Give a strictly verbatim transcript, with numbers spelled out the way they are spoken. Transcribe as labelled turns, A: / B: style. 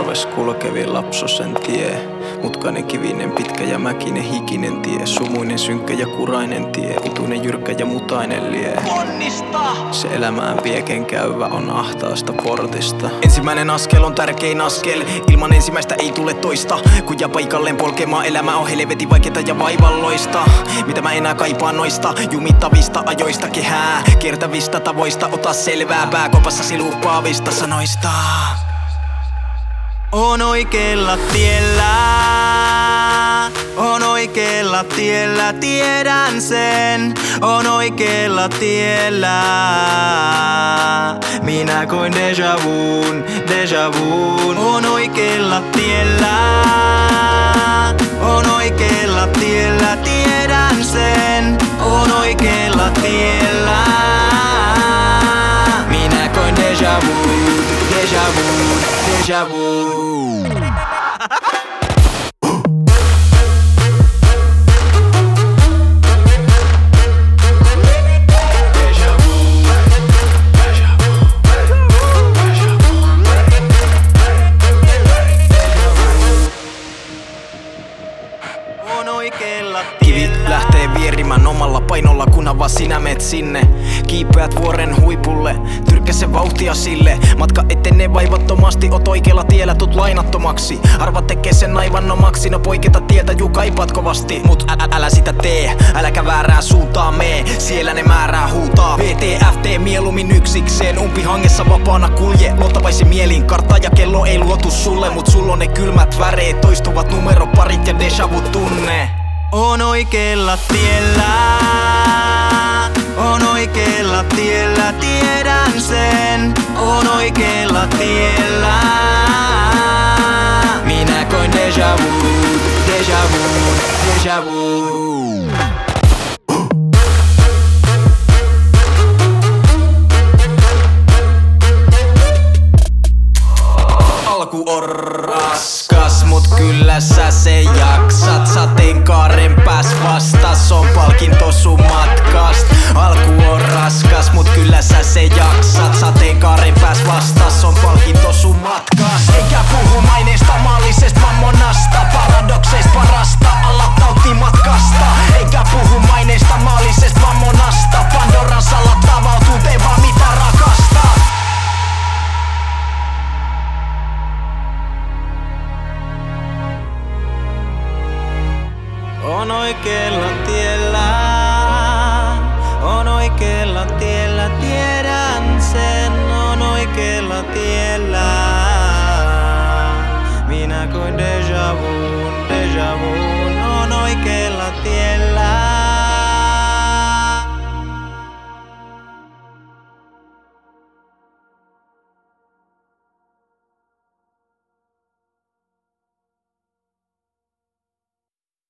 A: korves kulkevi lapsosen tie. Mutkainen, kivinen, pitkä ja mäkinen, hikinen tie. Sumuinen, synkkä ja kurainen tie. Ituinen, jyrkkä ja mutainen lie.
B: Onnista!
A: Se elämään vieken käyvä on ahtaasta portista.
B: Ensimmäinen askel on tärkein askel. Ilman ensimmäistä ei tule toista. Kun jää paikalleen polkemaan, elämä on helvetin vaikeeta ja vaivalloista. Mitä mä enää kaipaan noista jumittavista ajoista kehää. Kiertävistä tavoista, ota selvää pääkopassasi luuppaavista sanoista. On oikeella tiellä, on oikeella tiellä, tiedän sen. On oikeella tiellä. Minä koin déjà vuun, déjà vuun. On oikeella tiellä, on oikeella tiellä, tiedän sen. On oikeella tiellä. Minä koin déjà vuun, déjà vuun, déjà vuun. Kivi lähtee vierimään omalla painolla, kunhan vaan sinä meet sinne. Kiipeät vuoren huipulle, tyrkkä se vauhtia sille. Matka etenee vaivattomasti, oot oikealla tiellä, tuut lainattomaksi. Arva tekee sen aivan omaksi, no poiketa tieltä juu kaipaat kovasti. Mut ä- ä- älä sitä tee, äläkä väärään suuntaan mee. Siellä ne määrää huutaa, V T F T mieluummin yksikseen. Umpi hangessa vapaana kulje, luottavaisin mielin. Kartta ja kello ei luotu sulle, mut sulla on ne kylmät väreet. Toistuvat numeroparit ja déjà vu tunne. On oikeella tiellä, on oikeella tiellä, tiedän sen. On oikeella tiellä. Minä koin déjà vu, déjà vu, déjà vu. Alku on raskas, mut kyllä sä se jaksat. Sateenkaaren pääs vastas, on palkinto sun matkast. Alku on raskas, mut kyllä sä se jaksat. Sateenkaaren pääs vastas, on palkinto sun matkast. Eikä puhu maineesta, maallisesta mammonasta. Paradokseista parasta, alat nauttii matkasta. Eikä puhu maineesta, maallisesta mammonasta. Pandoran salat avautuu, tee vaan mitä rakastaa. On oikeella tiellä, on oikeella tiellä, tiedän sen. On oikeella tiellä.